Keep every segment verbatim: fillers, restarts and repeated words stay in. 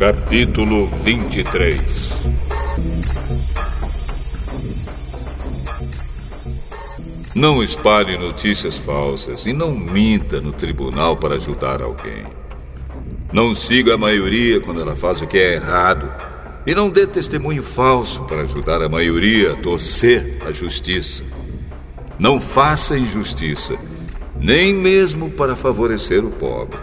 Capítulo vinte e três. Não espalhe notícias falsas e não minta no tribunal para ajudar alguém. Não siga a maioria quando ela faz o que é errado e não dê testemunho falso para ajudar a maioria a torcer a justiça. Não faça injustiça, nem mesmo para favorecer o pobre.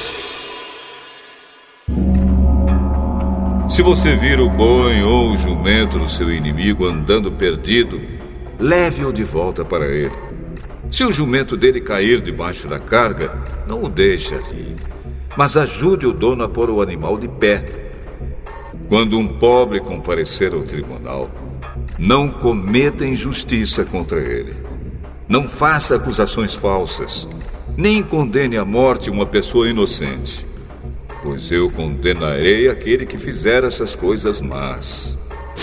Se você vir o boi ou o jumento do seu inimigo andando perdido, leve-o de volta para ele. Se o jumento dele cair debaixo da carga, não o deixe ali, mas ajude o dono a pôr o animal de pé. Quando um pobre comparecer ao tribunal, não cometa injustiça contra ele. Não faça acusações falsas, nem condene à morte uma pessoa inocente, pois eu condenarei aquele que fizer essas coisas más.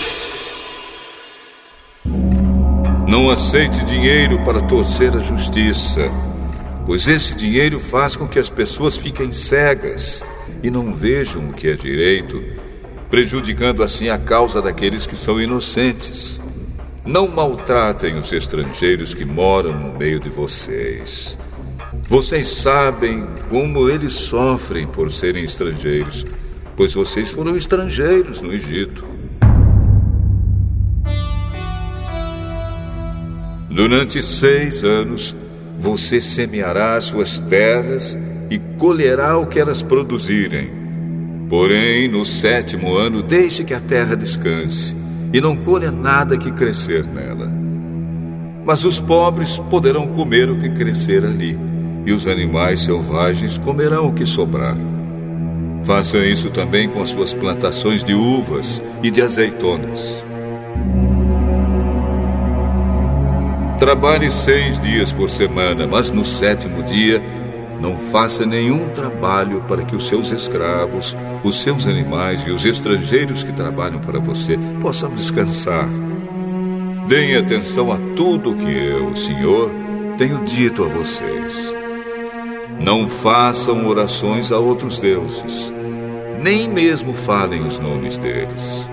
Não aceite dinheiro para torcer a justiça, pois esse dinheiro faz com que as pessoas fiquem cegas e não vejam o que é direito, prejudicando assim a causa daqueles que são inocentes. Não maltratem os estrangeiros que moram no meio de vocês. Vocês sabem como eles sofrem por serem estrangeiros, pois vocês foram estrangeiros no Egito. Durante seis anos, você semeará suas terras e colherá o que elas produzirem. Porém, no sétimo ano, deixe que a terra descanse e não colha nada que crescer nela. Mas os pobres poderão comer o que crescer ali, e os animais selvagens comerão o que sobrar. Faça isso também com as suas plantações de uvas e de azeitonas. Trabalhe seis dias por semana, mas no sétimo dia não faça nenhum trabalho para que os seus escravos, os seus animais e os estrangeiros que trabalham para você possam descansar. Deem atenção a tudo o que eu, o Senhor, tenho dito a vocês. Não façam orações a outros deuses, nem mesmo falem os nomes deles.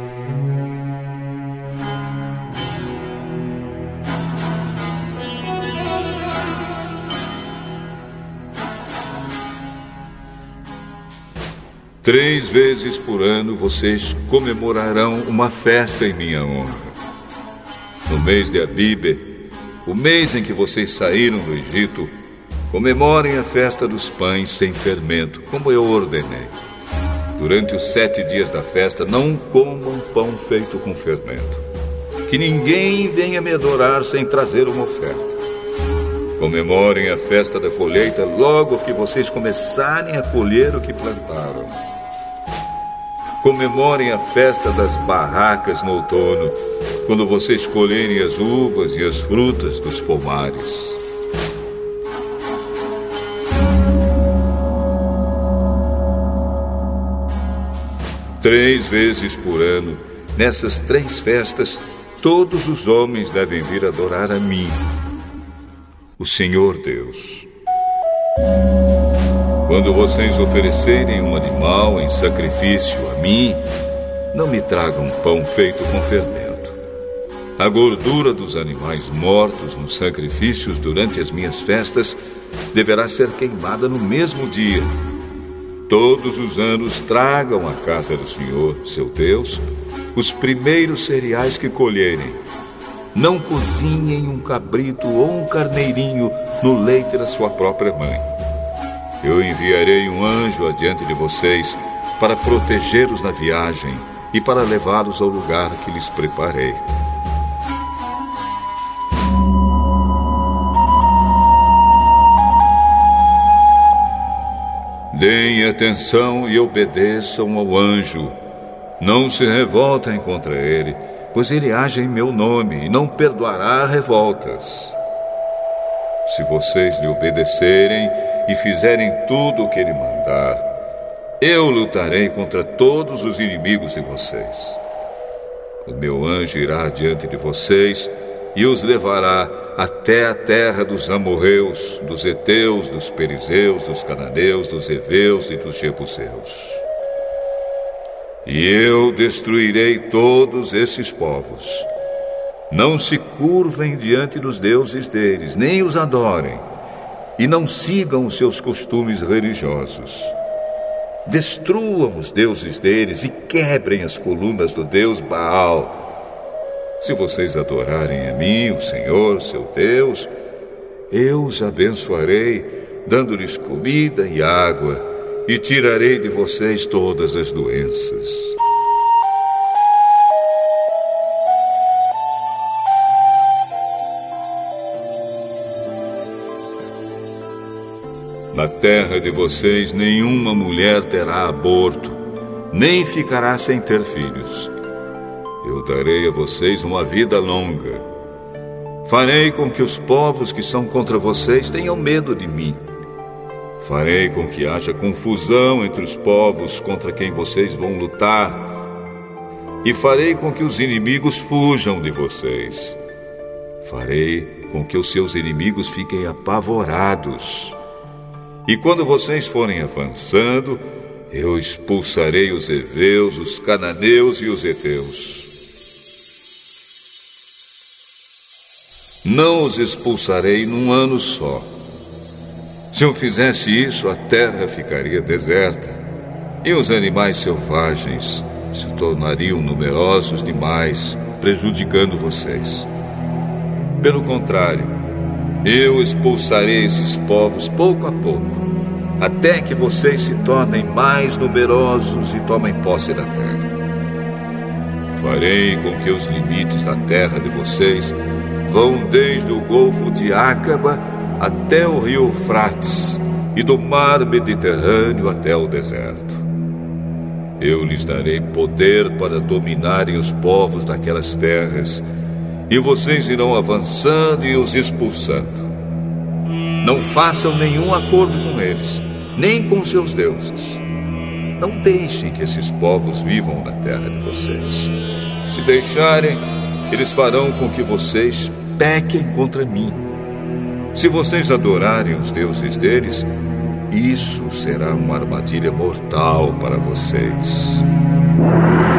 Três vezes por ano vocês comemorarão uma festa em minha honra. No mês de Abíbe, o mês em que vocês saíram do Egito, comemorem a festa dos pães sem fermento, como eu ordenei. Durante os sete dias da festa, não comam pão feito com fermento. Que ninguém venha me adorar sem trazer uma oferta. Comemorem a festa da colheita logo que vocês começarem a colher o que plantaram. Comemorem a festa das barracas no outono, quando vocês colherem as uvas e as frutas dos pomares. Três vezes por ano, nessas três festas, todos os homens devem vir adorar a mim, o Senhor Deus. Quando vocês oferecerem um animal em sacrifício a mim, não me tragam pão feito com fermento. A gordura dos animais mortos nos sacrifícios durante as minhas festas deverá ser queimada no mesmo dia. Todos os anos tragam à casa do Senhor, seu Deus, os primeiros cereais que colherem. Não cozinhem um cabrito ou um carneirinho no leite da sua própria mãe. Eu enviarei um anjo adiante de vocês para protegê-los na viagem e para levá-los ao lugar que lhes preparei. Deem atenção e obedeçam ao anjo. Não se revoltem contra ele, pois ele age em meu nome e não perdoará revoltas. Se vocês lhe obedecerem e fizerem tudo o que ele mandar, eu lutarei contra todos os inimigos de vocês. O meu anjo irá diante de vocês e os levará até a terra dos amorreus, dos heteus, dos perizeus, dos cananeus, dos heveus e dos jebuseus. E eu destruirei todos esses povos. Não se curvem diante dos deuses deles, nem os adorem, e não sigam os seus costumes religiosos. Destruam os deuses deles e quebrem as colunas do deus Baal. Se vocês adorarem a mim, o Senhor, seu Deus, eu os abençoarei, dando-lhes comida e água, e tirarei de vocês todas as doenças. Na terra de vocês, nenhuma mulher terá aborto, nem ficará sem ter filhos. Eu darei a vocês uma vida longa. Farei com que os povos que são contra vocês tenham medo de mim. Farei com que haja confusão entre os povos contra quem vocês vão lutar. E farei com que os inimigos fujam de vocês. Farei com que os seus inimigos fiquem apavorados. E quando vocês forem avançando, eu expulsarei os heveus, os cananeus e os heteus. Não os expulsarei num ano só. Se eu fizesse isso, a terra ficaria deserta, e os animais selvagens se tornariam numerosos demais, prejudicando vocês. Pelo contrário, eu expulsarei esses povos pouco a pouco, até que vocês se tornem mais numerosos e tomem posse da terra. Farei com que os limites da terra de vocês vão desde o Golfo de Ácaba até o rio Eufrates e do mar Mediterrâneo até o deserto. Eu lhes darei poder para dominarem os povos daquelas terras, e vocês irão avançando e os expulsando. Não façam nenhum acordo com eles, nem com seus deuses. Não deixem que esses povos vivam na terra de vocês. Se deixarem, eles farão com que vocês pequem contra mim. Se vocês adorarem os deuses deles, isso será uma armadilha mortal para vocês.